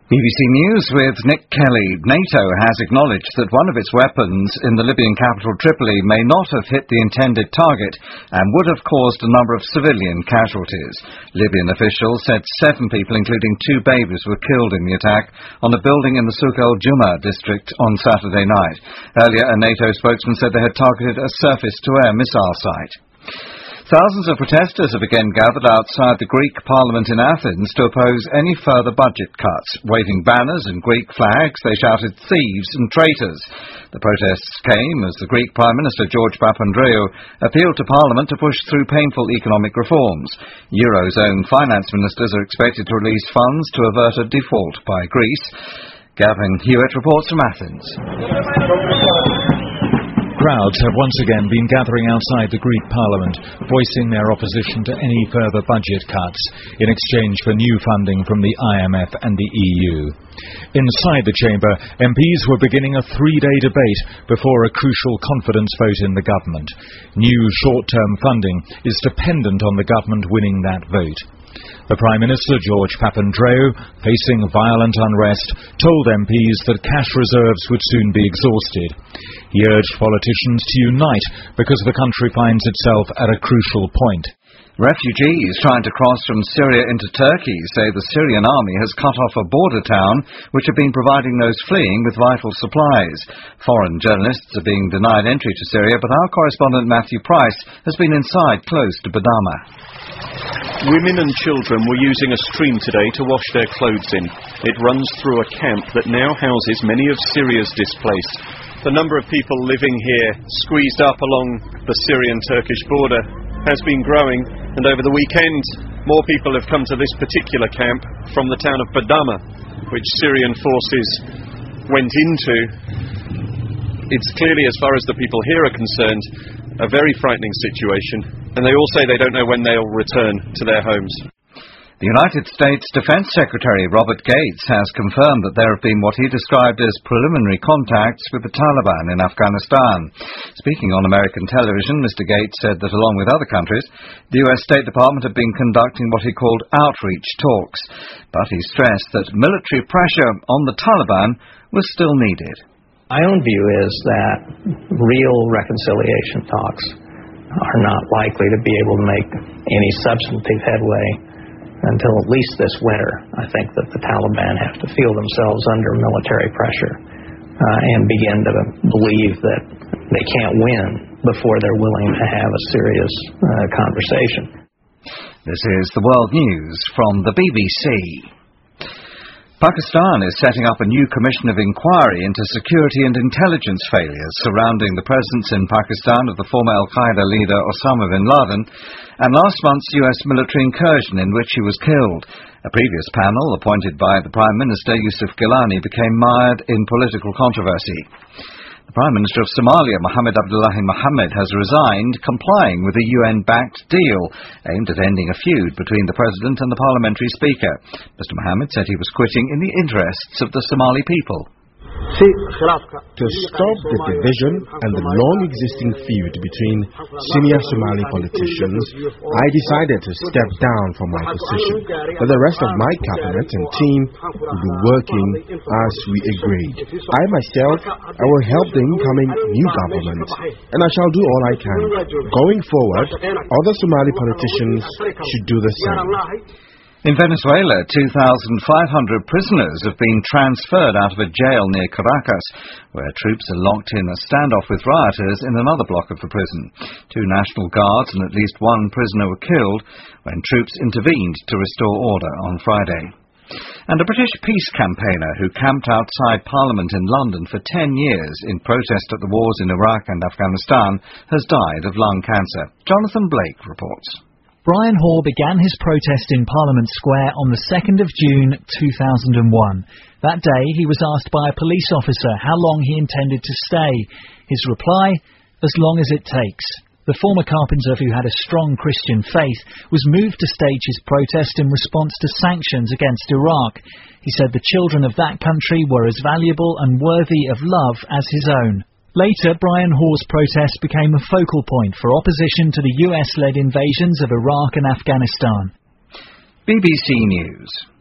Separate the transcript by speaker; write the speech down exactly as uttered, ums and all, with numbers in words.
Speaker 1: B B C News with Nick Kelly. NATO has acknowledged that one of its weapons in the Libyan capital Tripoli may not have hit the intended target and would have caused a number of civilian casualties. Libyan officials said seven people, including two babies, were killed in the attack on a building in the Souk al-Juma district on Saturday night. Earlier, a NATO spokesman said they had targeted a surface-to-air missile site. Thousands of protesters have again gathered outside the Greek Parliament in Athens to oppose any further budget cuts. Waving banners and Greek flags, they shouted thieves and traitors. The protests came as the Greek Prime Minister George Papandreou appealed to Parliament to push through painful economic reforms. Eurozone finance ministers are expected to release funds to avert a default by Greece. Gavin Hewitt reports from Athens.
Speaker 2: Crowds have once again been gathering outside the Greek Parliament, voicing their opposition to any further budget cuts in exchange for new funding from the I M F and the E U. Inside the chamber, M Ps were beginning a three-day debate before a crucial confidence vote in the government. New short-term funding is dependent on the government winning that vote. The Prime Minister, George Papandreou, facing violent unrest, told M Ps that cash reserves would soon be exhausted. He urged politicians to unite because the country finds itself at a crucial point.
Speaker 1: Refugees trying to cross from Syria into Turkey say the Syrian army has cut off a border town which had been providing those fleeing with vital supplies. Foreign journalists are being denied entry to Syria, but our correspondent Matthew Price has been inside close to Badama.
Speaker 3: Women and children were using a stream today to wash their clothes in. It runs through a camp that now houses many of Syria's displaced. The number of people living here, squeezed up along the Syrian-Turkish border, has been growing, and over the weekend more people have come to this particular camp from the town of Badama, which Syrian forces went into. It's clearly, as far as the people here are concerned, a very frightening situation, and they all say they don't know when they'll return to their homes.
Speaker 1: The United States Defense Secretary Robert Gates has confirmed that there have been what he described as preliminary contacts with the Taliban in Afghanistan. Speaking on American television, Mister Gates said that along with other countries, the U S State Department had been conducting what he called outreach talks, but he stressed that military pressure on the Taliban was still needed.
Speaker 4: My own view is that real reconciliation talks are not likely to be able to make any substantive headway until at least this winter. I think that the Taliban have to feel themselves under military pressure uh, and begin to believe that they can't win before they're willing to have a serious uh, conversation.
Speaker 1: This is the World News from the B B C. Pakistan is setting up a new commission of inquiry into security and intelligence failures surrounding the presence in Pakistan of the former Al-Qaeda leader Osama bin Laden and last month's U S military incursion in which he was killed. A previous panel, appointed by the Prime Minister Yusuf Gilani, became mired in political controversy. The Prime Minister of Somalia, Mohamed Abdullahi Mohamed, has resigned, complying with a U N-backed deal aimed at ending a feud between the President and the Parliamentary Speaker. Mister Mohamed said he was quitting in the interests of the Somali people.
Speaker 5: To stop the division and the long-existing feud between senior Somali politicians, I decided to step down from my position, but the rest of my cabinet and team will be working as we agreed. I myself, I will help the incoming new government, and I shall do all I can. Going forward, other Somali politicians should do the same.
Speaker 1: In Venezuela, two thousand five hundred prisoners have been transferred out of a jail near Caracas, where troops are locked in a standoff with rioters in another block of the prison. Two National Guards and at least one prisoner were killed when troops intervened to restore order on Friday. And a British peace campaigner who camped outside Parliament in London for ten years in protest at the wars in Iraq and Afghanistan has died of lung cancer. Jonathan Blake reports.
Speaker 6: Brian Hoare began his protest in Parliament Square on the second of June two thousand one. That day he was asked by a police officer how long he intended to stay. His reply, as long as it takes. The former carpenter, who had a strong Christian faith, was moved to stage his protest in response to sanctions against Iraq. He said the children of that country were as valuable and worthy of love as his own. Later, Brian Hoare's protest became a focal point for opposition to the U S-led invasions of Iraq and Afghanistan.
Speaker 1: B B C News.